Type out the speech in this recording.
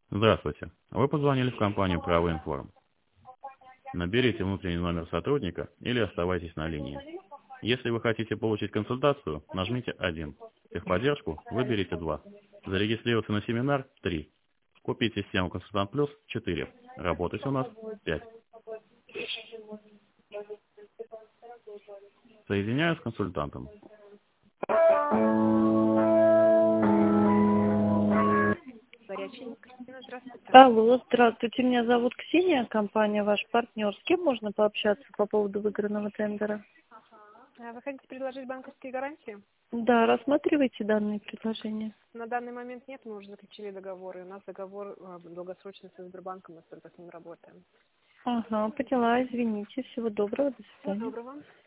Здравствуйте. Вы позвонили в компанию «Право Информ». Наберите внутренний номер сотрудника или оставайтесь на линии. Если вы хотите получить консультацию, нажмите 1. Техподдержку выберите 2. Зарегистрироваться на семинар 3. Купить систему «Консультант Плюс» 4. Работать у нас 5. Соединяю с консультантом. Горячий. Кристина, здравствуйте. Алло, здравствуйте, меня зовут Ксения, компания «Ваш партнер». С кем можно пообщаться по поводу выигранного тендера? Вы хотите предложить банковские гарантии? Да, рассматривайте данные предложения. На данный момент нет, мы уже заключили договоры. У нас договор долгосрочный со Сбербанком, мы только с ним работаем. Ага, поняла, извините, всего доброго, до Всего свидания. доброго.